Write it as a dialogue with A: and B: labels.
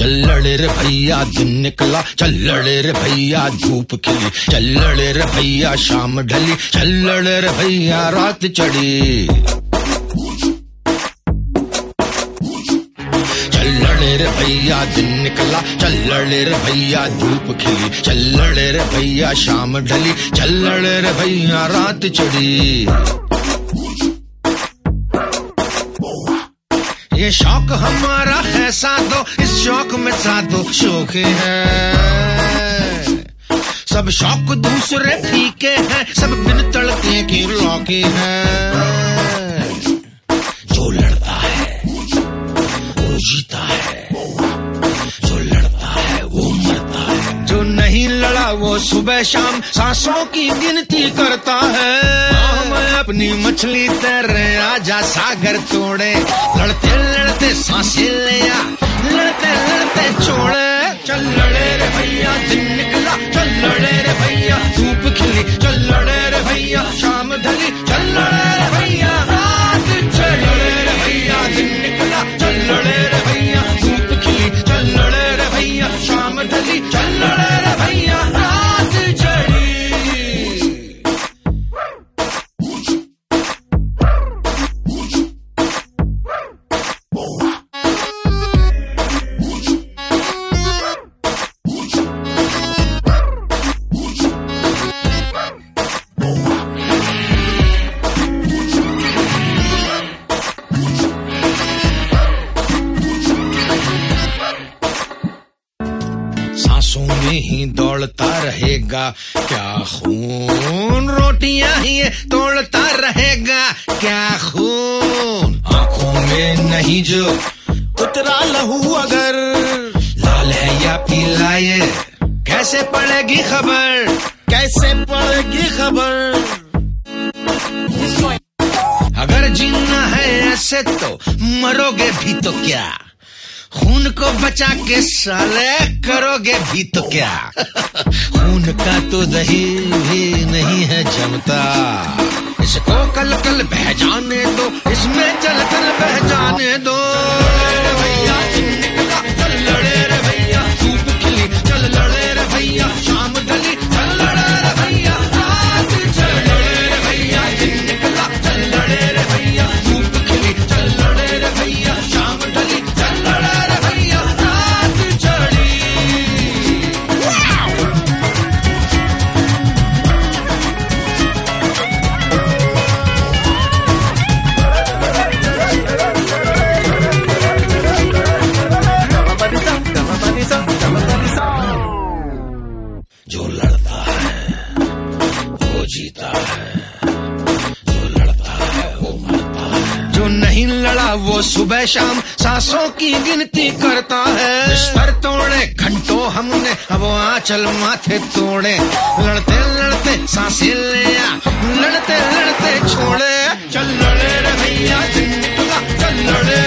A: चल लड़े रे भैया दिन निकला, चल लड़े रे भैया धूप खिली, चल लड़े रे भैया शाम ढली, चल लड़े रे भैया रात चढ़ी। चल लड़े रे भैया दिन निकला, चल लड़े रे भैया धूप खिली, चल लड़े रे भैया शाम ढली, चल लड़े रे भैया रात चढ़ी। ये शौक हमारा है साधो, इस शौक में साधो शौक है। सब शौक दूसरे फीके हैं, सब बिन तड़के की लौके हैं। जो लड़ता है वो जीता है, जो लड़ता है वो मरता है, जो नहीं लड़ा वो सुबह शाम सांसों की गिनती करता है। मैं अपनी मछली तैरे आजा सागर तोड़े, लड़ते लड़ते सांसें लिया, लड़ते लड़ते छोड़े। चल लड़े रे भैया दिन निकला, चल लड़े रे भैया धूप खिली, चल लड़े रे भैया शाम ढली, चल लड़े रे भैया रात चढ़ी। रे भैया दिन निकला, चल लड़े रे भैया धूप खिली, चल लड़े रे भैया शाम ढली, चल लड़े रे भैया रात चढ़ी। सांसों में ही दौड़ता रहेगा क्या खून, रोटियां ही तोड़ता रहेगा क्या खून। आंखों में नहीं जो उतरा लहू अगर लाल है या पीला ये कैसे पड़ेगी खबर, कैसे पड़ेगी खबर। अगर जीना है ऐसे तो मरोगे भी तो क्या, खून को बचा के साले करोगे भी तो क्या। खून का तो दही भी नहीं है जमता, इसको कल कल बह जाने दो, इसमें चल कल बह जाने दो। भैया निकला, चल लड़े रे भैया धूप खिली, चल लड़े रे भैया शाम ढली, चल लड़े रे भैया रात चढ़ी। रे भैया निकला, चल लड़े रे भैया धूप खिली, चल लड़े रे भैया शाम ढली, चल लड़े रे भैया रात चढ़ी। जो लड़ता है वो जीता है, जो लड़ता है वो मरता है, जो नहीं लड़ा वो सुबह शाम सांसों की गिनती करता है। बिस्तर तोड़े घंटों हमने, अब आंचल माथे तोड़े, लड़ते लड़ते सांसें लिया, लड़ते लड़ते छोड़े। चल लड़े रे भैया दिन निकला, चल लड़े